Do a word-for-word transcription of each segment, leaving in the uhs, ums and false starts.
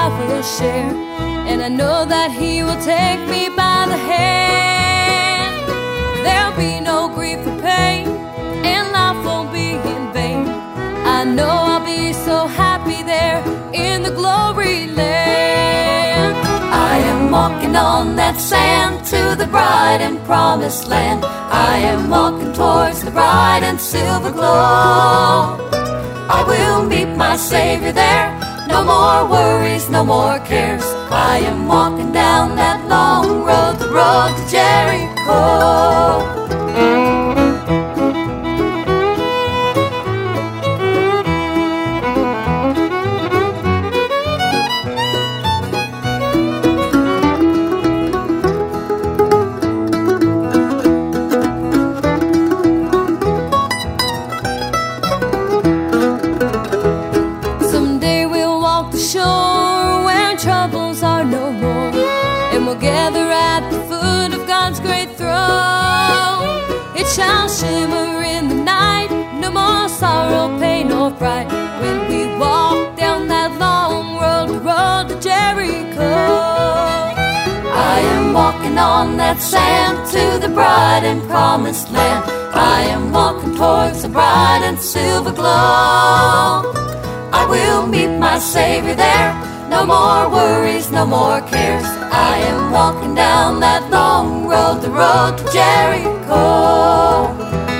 I will share, and I know that He will take me by the hand. There'll be no grief or pain, and life won't be in vain. I know I'll be so happy there in the glory land. I am walking on that sand to the bright and promised land. I am walking towards the bright and silver glow. I will meet my Savior there. No more worries, no more cares. I am walking down that long road, the road to Jericho. Gather at the foot of God's great throne. It shall shimmer in the night, no more sorrow, pain, or fright, when we walk down that long road, the road to Jericho. I am walking on that sand to the bright and promised land. I am walking towards the bright and silver glow. I will meet my Savior there. No more worries, no more cares. I am walking down that long road, the road to Jericho.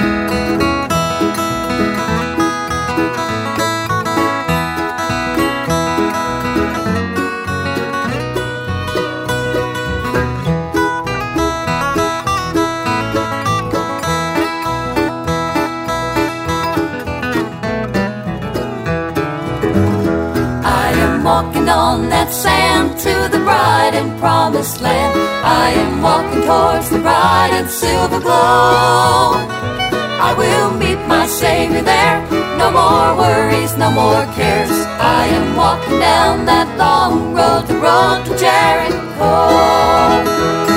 Walking on that sand to the bright and promised land. I am walking towards the bright and silver glow. I will meet my Savior there. No more worries, no more cares. I am walking down that long road, the road to Jericho.